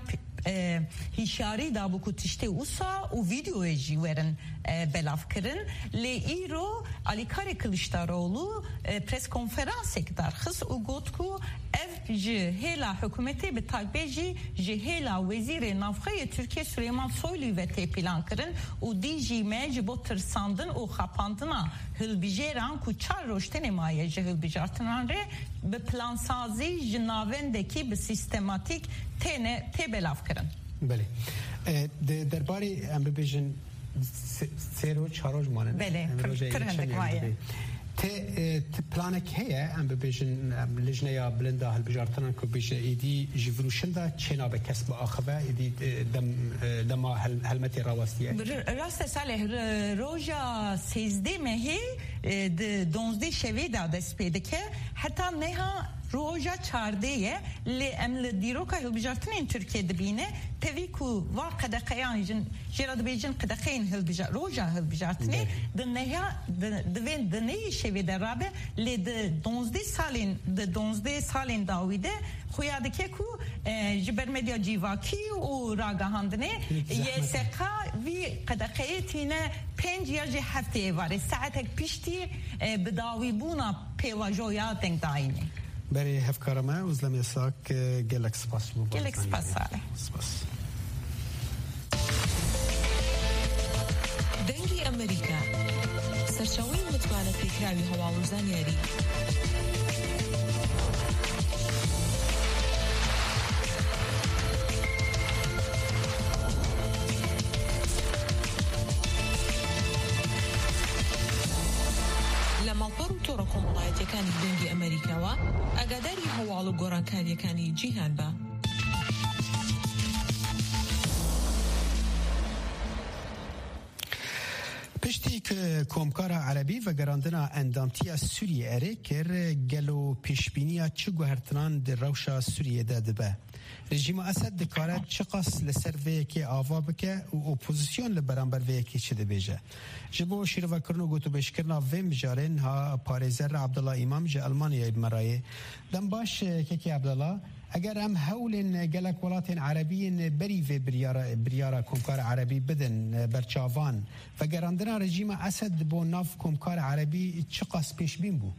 هشیاری دا بو کتشته اوسا و ویدیو جی ورن بلاف کرن لی ایرو علیکار کلشتاروغلو پرس کنفرانس اکدار خص و گوت کو اف جهلا حکومتی به تایبه جی جهلا وزیر نافخه ترکیه سلیمان سویلی و تی پلان کرن و دی جی مج بو ترساندن و خپاندنا هلبیجران کو چار روشتن مایه جه هلبیجارتنان ره به پلانسازی جناوندکی به سیستماتیک تنه تی بلاف کرن. بله درباره ام ببیجن سه روز چهار روز مانند بله پرهندک مایه ت پلانك هي ام ببيجن لجنه يا بلندا هالبجارتنا كو بيجا ايدي جفروشندا تشينا بكسب اخبا ايدي دم دم هلمتي راوستيه راست صالح روجا سيزدي مهي دونزدي شوي دا دسپيدكه حتى نها روجا چارده لی امل دیروکا هلبجارتنین ترکیه دبینه تیکو وا قدقیان جن جراد بیجن قدقین هلبجار روجا هلبجارتنی دنیا دوین دنیی شوی درابه لی د دونزده سالین د دونزده سالین داویده خویاده که کو جبر مدیا جیواکی و راگهاندنه یه سقا وی قدقیه تینه پنج یا جه هفته واره ساعتک پیشتی بداوی بونا پیواجویاتن داینه برای هفکارما وزلم یساک گلک سپاس بو گلک سپاس ساله سپاس دنگی امریکا سرچاوی متوانه پیکراوی هواوزان یاری کۆمەڵایەتیەکانی دەنگی ئەمریکاوە ئاگاداری هەواڵ و گۆڕانکاریەکانی جیهان بە. پشتی که کۆمکارە عەرەبی و گەڕاندنا ئەندامتیە سووریە ئەرێ کرد گەلو پێشبینیە چ گوهرتنان دی ڕەوشە سووریەدا دەبە. رژیم ئەسەد دکارە چ قەس لەسەر vەیەکێ ئاوا بکە و ئۆپۆزیسیۆن لە بەرامبەر vەیەکێ چ دەبێژە. ji bo şîrvekirina û gotûbêjkirina vê mijarên ha parêzer Abdullah İmam ji Almanyayê bimerayê. Dem baş kekê Abdullah eger em hewlên gelek welatên Erebiyên berî vê biryara biryara Komkara Erebî bidin berçavan ve gerandina rejîma Esed bo nav Komkara Erebî çi qas pêşbîn bû?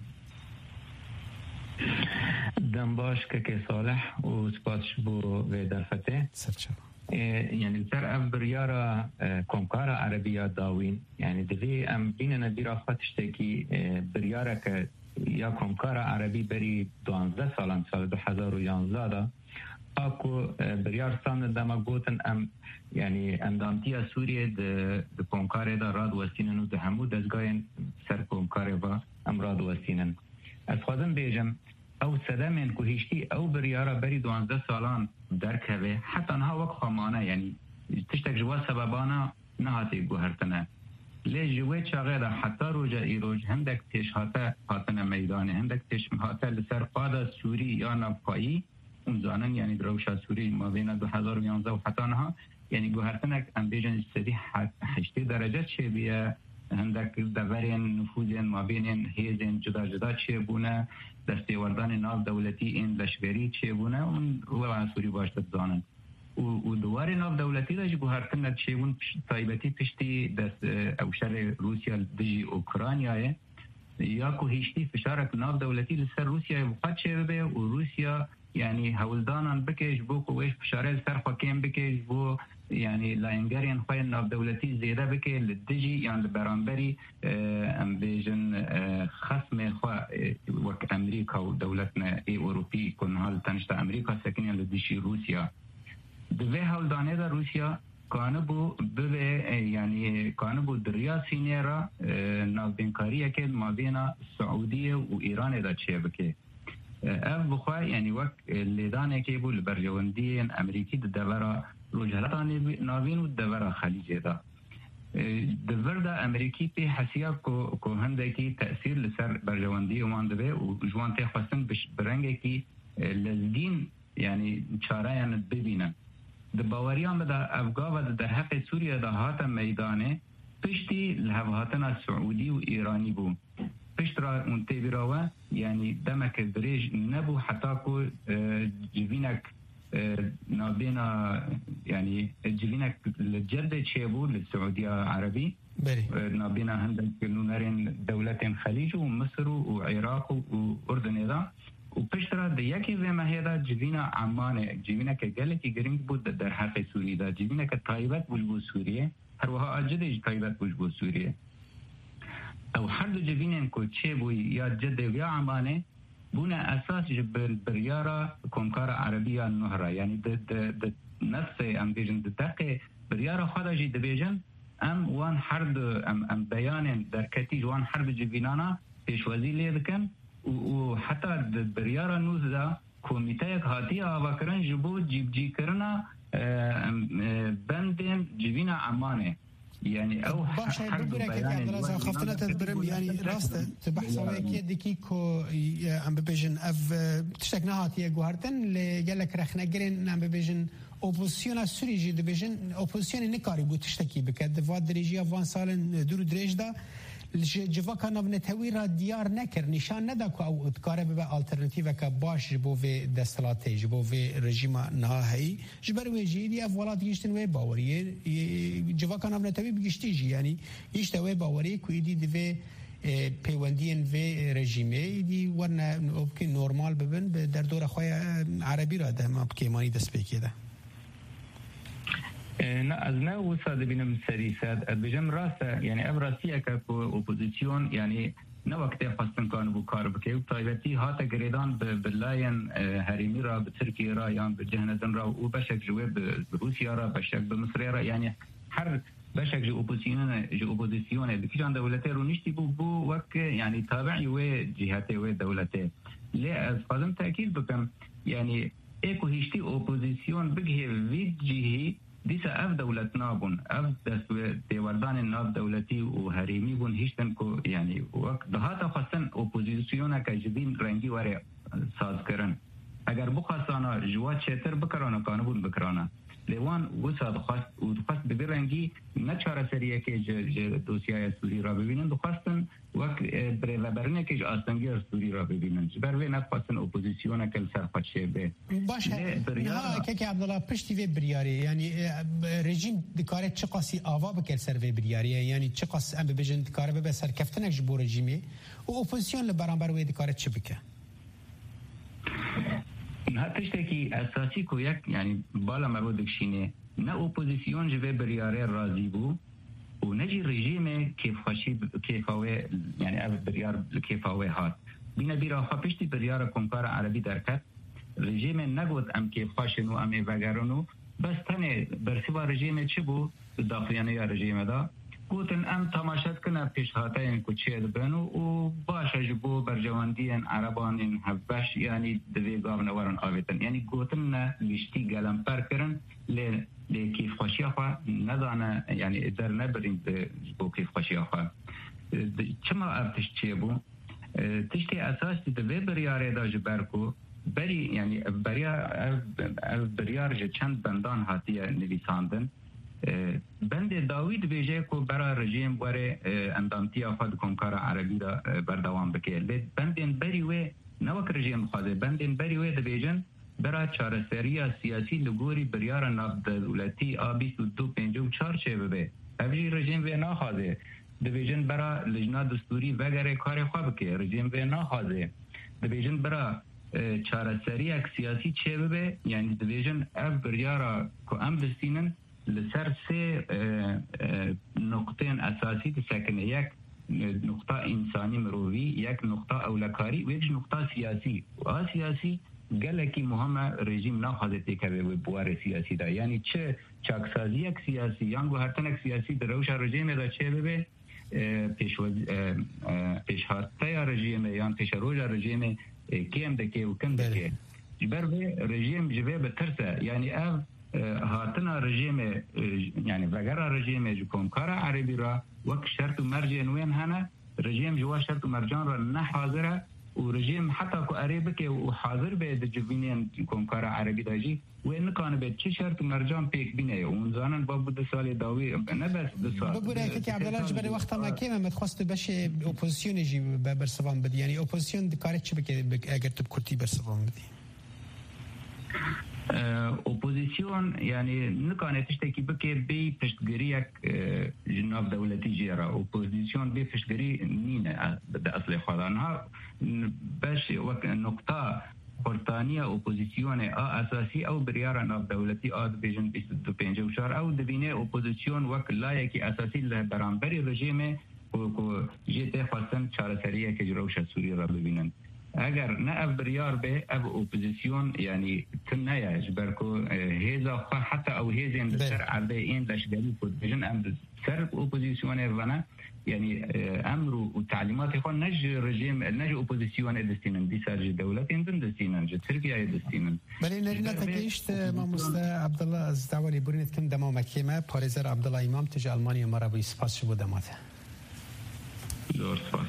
Dem baş kekê Salih û spas bo vê derfetê. Serçava. يعني سر اف بريارة كومكارا عربية داوين يعني دفي ام بيننا ديرا فتشتكي بريارة ك يا كومكارا عربي بري دوانزده سالان سال دو هزار و یانزده دا اكو بريار سان دما گوتن ام يعني اندامتيا سوريا د كومكارا دا راد وسينن و د همو دزگاين سر كومكارا با ام راد وسينن از خوازم بيجم او سدمن کو هیشتی او بریارا بری دوانزده سالان درکه حتی انها وقت خامانه یعنی تشتک جوا سببانا نهاتی گوهرتنه لی جوه چاقه دا حتی روجا ایروج هندک تیش هاته هاتنه میدانه هندک تیش هاته لسر قادا سوری یا نفقایی اون زانن یعنی دروشا سوری ما بین دو هزار و یانزده و حتی انها یعنی گوهرتنه ام بیجن سدی هشتی درجه چه بیه هندک دورین نفوذین ما بینین هیزین جدا جدا چه بونه دستیوردان ناو دولتی این لشکری چه بونه اون و سوری باشد زانن و دوار ناو دولتی دا جی گوهرتن چه بون تایبتی پشتی دست اوشر روسیا دی اوکرانیاه یا که هیشتی فشارک ناو دولتی لسر روسیا وقت چه ببه و روسیا يعني هولدانان بكيش بوكو ويش بشارل سرخوا كين بكيش بو يعني لاينجاريان خوين ناف دولتي زيادة بكي للدجي يعني البرامبري ام بيجن خصم خوا وك امريكا ودولتنا اي اوروبي كون هال تنشتا امريكا ساكنين لدشي روسيا دوه هولدانه دا روسيا كانوا بو بو يعني كانوا بو دريا سينيرا ناف بنكارية كد ما بين السعودية وإيران دا تشيه بكي اف بخوا يعني وقت اللي دانه كي بو البرجوندين امريكي دورا روجهلتان ناوين ودورا خليجي دا دور دا امريكي بي حسيا كو كو هندكي تاثير لسر برجوندي ومان دبي وجوان تي خاصن برنگكي للدين يعني چاريان ببينن د باوريان بدا افغا و در حق سوريا دا هات ميدانه پشتي لهواتنا السعودي وايراني بو پشترا اون تیبراوه یعنی دمک دریج نبو حتی کو جوینک نابینا يعني جبينا الجد تشيبو للسعودية عربي نابينا هندك نورين دولتين خليج ومصر وعراق وأردن إذا وبشترى دياكي زي ما هذا جبينا عمان جبينا كجالك يجرين بود در حق سوري دا جبينا كطيبات بوجبو سوريا هروها أجدج طيبات بوجبو سوريا أو حد جبينا كوتشيبو يا جد يا عمانه بنا أساس جبل بريارة كونكارة عربية النهرة يعني د د د نفس أم بيجن دقة بريارة خارجي دبيجن أم وان حرب أم أم بيان در كتيج وان حرب جبينانا پیش وزیلی دکن و حتی بريارة نوزدا كوميتايك هاتيا وكرن جبو جيب جي كرنا بندن جبينا عمانه يعني او باشا بقولك يا عبد الرزاق خفتنا تدبرم يعني راست تبحث وياك ديكي كو ام بيجن اف تشتكنا هاتيا غوارتن اللي قال لك رخنا جرين ام بيجن اوبوزيسيون سوريجي ديفيجن اوبوزيسيون نكاري بو تشتكي بك دفا دريجي افان سالن دور دريجدا جوا كان نتوي را ديار نكر نشان ندا كو او تكاره به الټرناتیو کا باش بو في دستلاتي بو في رژیم نهایی جبر ويجي دي افولات گشتن وي باوري جوا كان نتوي بگشتي يعني يشتوي باوري كو دي دي پیوندین في رژیمه دي ورنا ممكن نورمال ببن در دور خويا عربي را ده ما بكيماني دست بكده نه از نه وصل بینم سریسات بجم راست يعني ابراسیه که اپوزیسیون يعني نه وقت خواستن کان بو کار بکه و تایبتی هات گریدان بلاین هریمی را به ترکیه را یا به جهنزن را و بشک جوه به روسیا را بشک به مصر را يعني هر بشک جو اپوزیسیون جو اپوزیسیون بکیجان دولته رو نشتی بو بو وقت يعني تابعی و جهته و دولته لی از خواستم تاکید بکم يعني ایکو هیشتی اپوزیسیون بگه وید جهی دیسا اف دولت نابون اف دست دیوردان ناب دولتی و هریمی بون هیچتن کو یعنی وقت دهاتا خواستن اپوزیسیون که جدین رنگی واره ساز کرن اگر بخواستانا جواد چیتر بکرانا کانبون بکرانا لیوان وسا دخواست و دخواست ببی رنگی نچاره سریه که دوسیای سوری را ببینن دخواستن وقت بریوبرنه که آستنگی سوری را ببینن بروی نخواستن اپوزیسیون که سرخواد شه به باشه نه که که عبدالله پشتی وی بریاری یعنی رژیم دکاره چه قاسی آوا بکر سر وی بریاری یعنی چه قاس ام ببیجن دکاره ببه سر کفتنک جبو رژیمی و اپوزیسیون لبرانبر وی دکاره چه بکه هاتشتكي اساسي كو يك يعني بالا مرود بشينه نا اوبوزيسيون جوه برياره راضي بو ونجي رژیم كيف خشي كيف هو يعني اب بريار كيف هو هات بينا بيرا خپشتي بريار كونكار عربي دركت رژیم نگوت ام كيف خاشنو ام وگرونو بس تنه برسوا رژیم چه بو داخليانه يا رژیم دا گوتن ام تماشات کنه پیش هاتاین کو چه دبنو و باشه جبو برجواندین عربانین هبش یعنی دوی گاون ورن آویتن یعنی گوتن نه گشتی گلم پر کرن ل ل کیف خوشی خو ندانه یعنی در نبرین جبو کیف خوشی خو چما ارتش چه بو تشتی اساس دوی بریاره دا جبرکو بری یعنی بریا بریار چند بندان هاتیه نویساندن بند داوید بیجه کو برای رژیم وره اندامتیا خود کنکار عربی را بردوام بکه لید بندین بری و نوک رژیم خواده بندین بری و دبیجن برای چارسری سیاسی لگوری بریار ناب دولتی آبیس و دو پنجو چار چه ببه اوجی رژیم و ناخواده دبیجن برای لجنا دستوری وگره کار خواه بکه رژیم و ناخواده دبیجن برای چارسری سیاسی چه ببه یعنی دبیجن اف بریارا که ام دستینن لسر سه نقطه اساسی تسکنه یک نقطه انسانی مروی یک نقطه اولکاری و یک نقطه سیاسی و آ سیاسی گلکی مهم رژیم نخواهد که به بوار سیاسی دا یعنی چه چاکسازی یک سیاسی یا گو هرتنک سیاسی در روش رژیم دا چه ببه پیش هاته رژیم یا پیش روش رژیم کم دکه و کم دکه جبر به رژیم جبه به ترسه یعنی اف هاتنا رژیم يعني وگر رژیم جو کنکار عربی را وقت شرط و مرجع نوین هنه رژیم جوا شرط و مرجان را نه حاضره و رژیم حتی که عربی که و حاضر به جوینین کنکار عربی داجی و این کانه به چه شرط و مرجان پیک بینه اون زانن باب دو سال داوی نه بس دو سال بگوره که عبدالله جبری وقت ما که من خواست بشه اپوزیسیون جی برسوان بدی یعنی اپوزیسیون کاری چه بکه اگر تو کرتی برسوان بدی اپوزیسیون یعنی نکانه تشتکی بکه بی پشتگیری یک جناب دولتی جیرا اپوزیسیون بی پشتگیری نینه به اصل خودانها باش وک نقطه قرطانیه اپوزیسیون اساسی او بریار ناف دولتی آد بیجن بیست و دو پنجه و چهار او دبینه اپوزیسیون وک لایکی اساسی برانبری رژیم کو جیت خواستن چارەسەریە کە جلوش سووری را ببینن اگر نه اف بریار به اف اپوزیسیون يعني تنايا جبركو هذا حتى او هذا اندسر على ان لشداري بوزيشن ام سر اپوزيسيون وانا يعني امر وتعليمات يكون نج رجيم نج اپوزيسيون دستينن دي سر دولت اندن دستينن تركيا دستينن بله نرينا تكيشت ما مست عبد الله از دعوالي برينت كم دما مكيمه باريزر عبد الله امام تج المانيا مرا بي سپاس شو دماته دور سپاس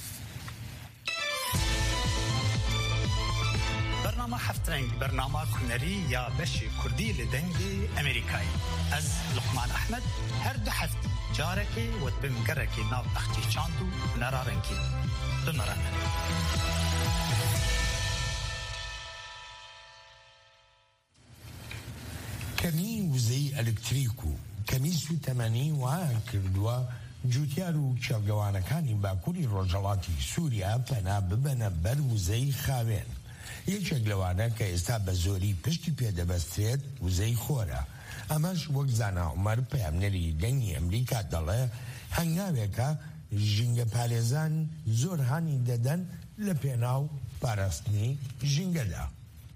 برنامه هفترنگ برنامه هنری یا بشی کردی لدنگی امریکایی از لقمان احمد هر دو هفته جارکی و بمگرکی ناو بختی چاندو نرارنکی بمرانه کمی وزی الکتریکو کمی سوتمنی و کردوا جوتیار و چاگوانکانی باکوری روجلاتی سوریا پنا ببنه بر وزی خاوین یەکێک لەوانە کە ئێستا بە زۆری پشتی پێدەبەسترێت وزەی خۆرە ئەمەش وەک زانا عومەر پەیامنەری دەنگی ئەمریکا دەڵێ هەنگاوێکە ژینگە پارێزان زۆر هانی دەدەن لە پێناو پاراستنی ژینگەدا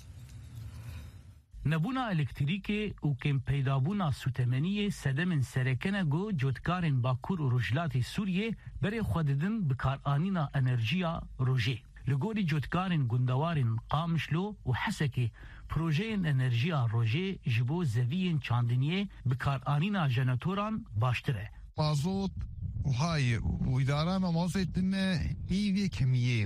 نبونا الکتریکی و کم پیدابونا سوتمنی سدمن سرکنه گو جوتکارن باکور و رجلات سوریه بری خوددن بکارانینا انرژیا روژه لگوری جوتکارن گندوارن قامشلو و حسکی پروژین انرژیا روژه جبو زوین چاندنیه بکارانینا جنراتوران باشتره مازوت وهاي وإدارة ما موصلت لنا إيدي كمية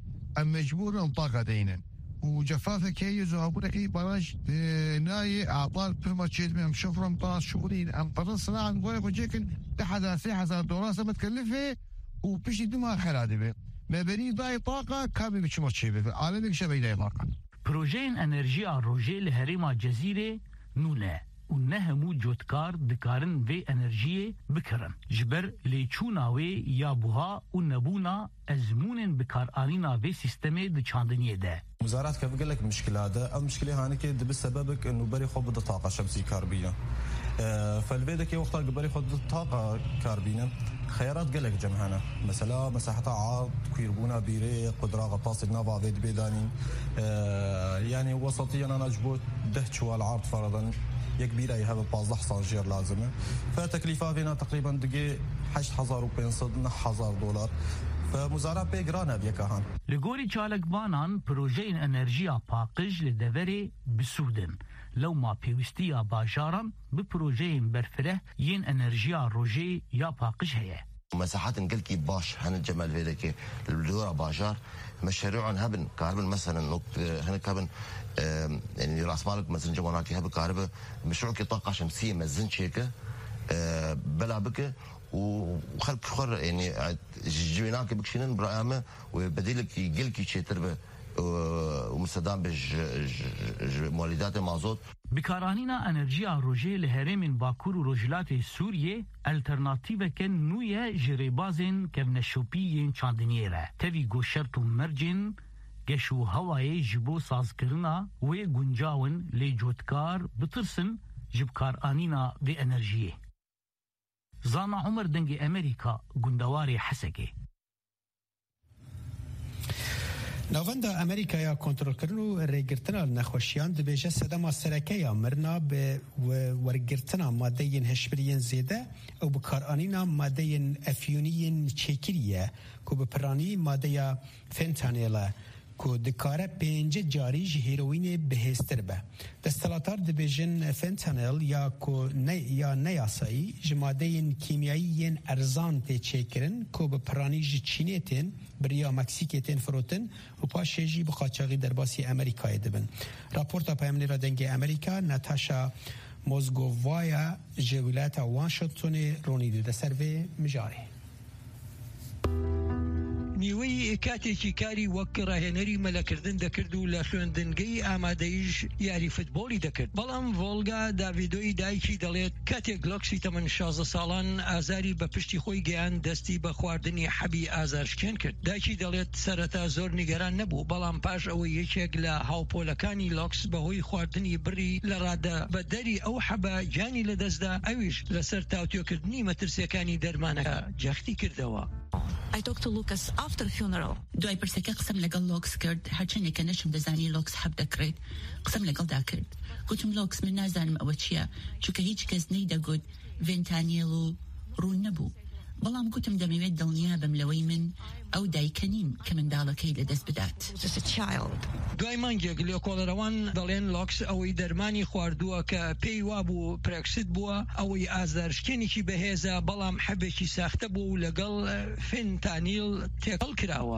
مجبور انطاقة دينا وجفافة كي زهبونا كي براج ناي أعطال بما تشيد من شفرة مطاس شغلين أم طرس صناعة نقول لك وجيكن لحدا سي حزار دوراسة متكلفة وبشي دماغ خلادي بي ما بني داي طاقة كابي بشمر شيبه عالمي شبه داي طاقة بروجين انرژیا روژه لهرما جزیره نونه و نهمو جوتکار دکارن و انرژی بکرن جبر لیچوناوی یا بوها و نبونا ازمونن بکار آنینا و سیستمی دچاندنیه ده وزارات كيف قال لك المشكله هذا المشكله هاني كي بسببك انه بري خو بده طاقه شمسيه كاربيه أه فالبيدا كي وقتها بري خو طاقه كاربيه خيارات قال لك جمعنا مثلا مساحتها عاد كيربونا بيري قدره غطاس نافا فيد بيداني أه يعني وسطيا انا جبوت ده شوال عرض فرضا يكبيرة يهب بازح صاجير لازمه فتكلفة فينا تقريبا دقي حشت حزار وبينصدنا حزار دولار فمزارع بيقرانا بيكهان لغوري چالك بانان پروژين انرژيا پاقج لدوري بسودن لو ما بيوستيا باجاران بپروژين برفره ين انرژيا روجي يا پاقج هي مساحات نقلكي باش هن الجمال فيدكي الدورة باجار مشاريعهم هبن كهربن مثلا هنا كهربن يعني راس مالك مثلا جواناكي هبن كهرباء مشروع كي طاقة شمسية مزن شيكة بلا بك وخلق خر يعني جويناك بكشينن برامه وبديلك يقلكي شي تربه ومستدام بج مولدات مازوت بکارانینا انرژیا روژه لهرمین باکور و رجلات سوریه الترناتیو کن نویه جریبازن که نشوپیین چاندنیره تاوی گوشرت و مرجن گشو هوای جبو سازکرنا و گنجاون لی جوتکار بترسن جبکارانینا و انرژیه زانا عمر دنگ امریکا گندواری حسکه ناوندا امریکا یا کنترل کردن و ریگرتنا نخوشیان دبیجه سدما سرکه یا مرنا به ورگرتنا ماده هشبرین زیده او بکارانینا ماده افیونی چکریه که بپرانی ماده فنتانیلا که دکاره پنج جاری هیروین بهستر به دستلاتار دبیجن فنتانیل یا که نه یا نیاسایی جماده کیمیایی ارزان تی چکرن که بپرانی چینیتن بریا مکسیکیتن فروتن و پاشیجی بخاطری درباسی امریکای دبن راپورتا پیامنی را دنگ امریکا ناتاشا موزگووایا جولات واشنطن رونی ده سروی مجاری میوەی کاتێکی کاری وەک ڕاهێنەری مەلەکردن دەکرد و لە خوێندنگەی ئامادەیش یاری فوتبۆلی دەکرد. بەڵام ڤۆلگا داڤیدۆی دایکی دەڵێت کاتێک لۆکسی تەمەن شازدە ساڵان ئازاری بە پشتی خۆی گەیان دەستی بە خواردنی حەبی ئازارشکێن کرد. دایکی دەڵێت سەرەتا زۆر نیگەران نەبوو، بەڵام پاش ئەوەی یەکێک لە هاوپۆلەکانی لۆکس بەهۆی خواردنی بڕی لە ڕادە بە دەری ئەو حەبە گیانی لەدەستدا، ئەویش لەسەر تاوتوێکردنی مەترسیەکانی دەرمانەکە جەختی کردەوە. I talked to Lucas after funeral. دوای پرسەکە قسەم لەگەڵ لۆکس کرد، هەرچەندێکە نەچم دەزانی لۆکس حەب دەکرێت. قسەم لەگەڵدا کرد. گوتم لۆکس من نازانم ئەوە چییە، چونکە هیچ کەس نەیدەگوت ڤێنتانیێڵ و ڕوون نەبوو. بەڵام گوتم دەمەوێت دڵنیا بم لەوەی من ئەو دایکە نیم کە منداڵەکەی لەدەست بدات. دوای مانگێک لێکۆڵەرەوان دەڵێن لۆکس ئەوەی دەرمانی خواردووە کە پێی وابوو پرێکسید بووە، ئەوەی ئازارشکێنێکی بەهێزە بەڵام حەبێکی ساختە بوو و لەگەڵ فێنتانیل تێکەڵ کراوە.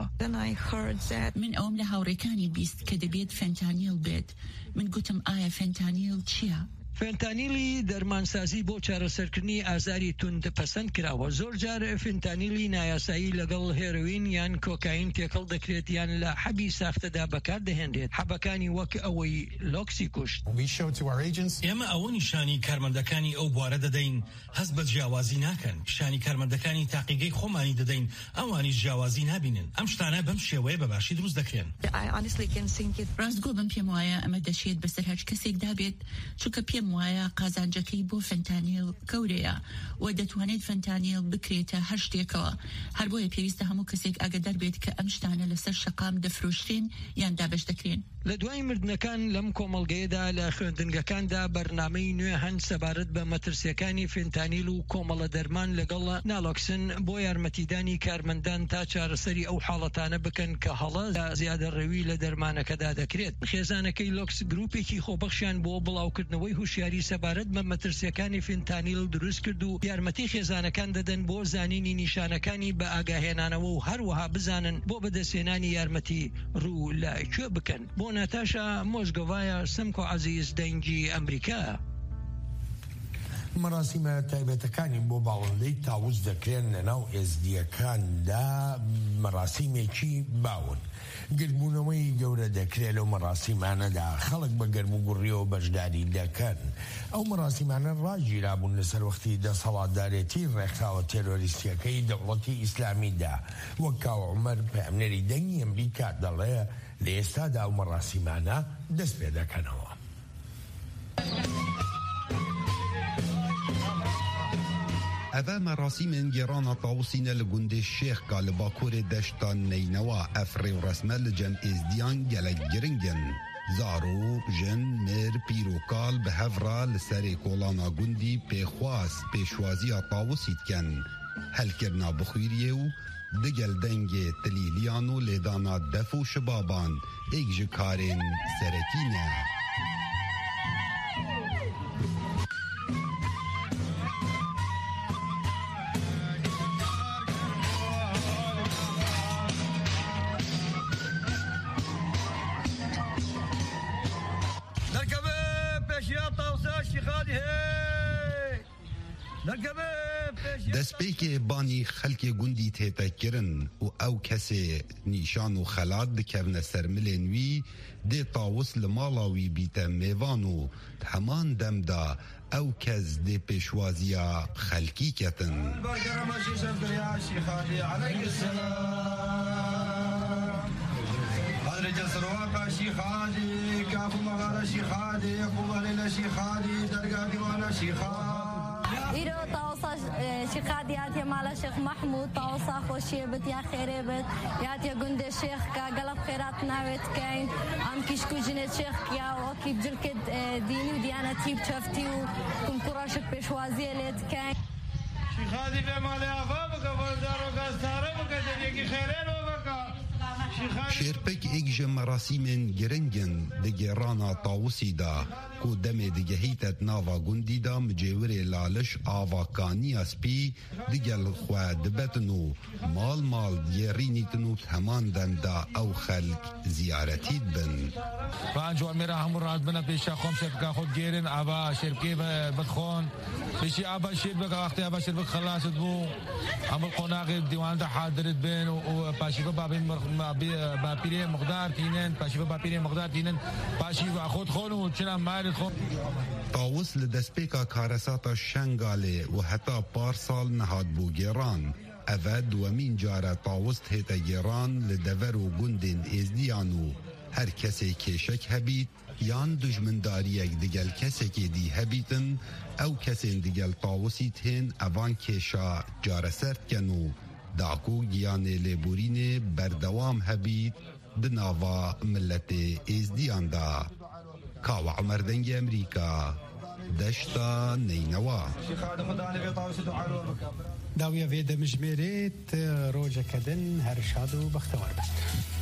من ئەوم لە هاوڕێکانی بیست کە دەبێت فێنتانیل بێت. من گوتم ئایا فێنتانیل چییە؟ فێنتانیلی دەرمانسازی بۆ چارەسەرکردنی ئازاری توند پەسەند کراوە. زۆر جار فێنتانیلی نایاسایی لەگەڵ هێروین یان کۆکاین تێکەڵ دەکرێت یان لە حەبی ساختەدا بەکار دەهێنرێت، حەبەکانی وەک ئەوەی لۆکسی کوشت. ئێمە ئەوە نیشانی کارمەندەکانی ئەو بوارە دەدەین، هەست بە جیاوازی ناکەن. پیشانی کارمەندەکانی تاقیگەی خۆمانی دەدەین، ئەوانی جیاوازی نابینن. ئەم شتانە بەم شێوەیە بەباشی دروست دەکرێن. ڕاستگۆ بم پێم وایە ئەمە دەشێت بەسەر هەر کەسێکدا بێت، چونکە پێم وایە قازانجەکەی بۆ فەنتانیل کەورەیە و دەتوانێت فەنتانیل بکرێتە هەر شتێکەوە. هەر بۆیە پێویستە هەموو کەسێک ئاگادار بێت کە ئەم شتانە لەسەر شەقام دەفرۆشرێن یان دابەش دەکرێن. لە دوای مردنەکان لەم کۆمەڵگەیەدا لە خوێندنگەکاندا بەرنامەی نوێ هەند سەبارەت بە مەترسیەکانی فێنتانیل و کۆمەڵە دەرمان لەگەڵ نالۆکسن بۆ یارمەتیدانی کارمەندان تا چارەسەری ئەو حاڵەتانە بکەن کە هەڵە زیادەڕەوی لە دەرمانەکەدا دەکرێت. خێزانەکەی لۆکس گروپێکی خۆبەخشیان بۆ بڵاوکردنەوەی هوشیاری سەبارەت بە مەترسیەکانی فێنتانیل دروست کرد و یارمەتی خێزانەکان دەدەن بۆ زانینی نیشانەکانی بە ئاگاهێنانەوە و هەروەها بزانن بۆ بەدەستێنانی یارمەتی ڕوو لە کوێ بکەن. بۆ ناتاشا مۆژگۆڤایە سمکۆ عەزیز دەنگی ئەمریکا. مەراسیمە تایبەتەکانی بۆ باوەندەی تاووز دەکرێن لەناو ئێزدیەکاندا مەراسیمێکی باون. گربوونەوەی گەورە دەکرێت لەو مەراسیمانەدا، خەڵک بە گەرموگوڕیەوە بەشداری دەکەن. ئەو مەراسیمانە ڕاگیرابوون لەسەر وەختی دەسەڵاتدارێتی ڕێکخراوە تێرۆریستیەکەی دەوڵەتی ئیسلامیدا. وەک کاو عومەر پەیامنەری دەنگی ئەمریکا دەڵێ لە ئێستادا ئەو مەراسیمانە دەست پێ دەکەنەوە. ئەڤە مەراسیمên گێڕانە تاووسینە لە گوندê شێخکا li Bakurê deşta Neynewa ev rêwresme li cem êzdiyan gelek giring in. Zaro, jin, mir, pîr û kal bi hev re li serê kolana gundî pêxwas pêşwaziya tawusî dikin. Helkirina bixwîriyê û digel dengê tilîliyan û lêdana def û şibaban êk ji karên seretî ne. دەستپێکێ بانی خەلکێ گوندی تێتەکردن و ئەو کەسێ نیشان و خەلات دکەونە سەر ملێن وی دێ تاوس لە ماڵاوی بیتە mêvan و هەمان دەمدا ئەو کەس دێ پێشوازیە خەلکی کەتن. إيرو طاوسة شيخات ياتي مالا شيخ محمود طاوسة خوشية بت يا خيري بت ياتي قند الشيخ كا قلب خيرات ناويت كاين عم كيشكو جنة شيخ يا وكي بجلكد ديني وديانة تيب شفتي وكم كراشك بشوازية ليت كاين شيخاتي في مالي أفابك فالدارو كاستاربك تبيكي خيرين وبكا شێرپەک ئێک ji merasîmên giringin di gêrana tawusî da ku demê digehîtet nava gundî da micêwirê laliş avakaniya spî digel xwe dibetin û mal mal diyêrînîtin û heman dem da ew xelk ziyaretî dibin. Van cwamêra hemû radbina pêşa xom şêrpika xwe gêrin ava şêrpkê bidxon بشي ابا شيربك اختي ابا شيربك خلاص بو ام القناغي ديوان ده حاضرت بين وباشي بابي بابيري مقدار تينن باشي بابيري مقدار تينن باشي خود خونو چنا مال خون طاووس لدسپیکا کارساتا شنگاله و حتی پارسال نهاد بو گیران اود و مین جاره طاووس هیتا گیران لدور و گندین ازدیانو هر کسی که شک هبید یان دجمنداری یک دیگل کسی که دی هبیتن او کسی دیگل طاووسی تین اوان کشا جاره سرد کنو داکو گیان لیبورین بردوام هبید بناوا ملت ازدیان دا کاوا عمر دنگ امریکا دشتا نینوا داویا وید مجمريت روجا كدن هر شادو بختوار بست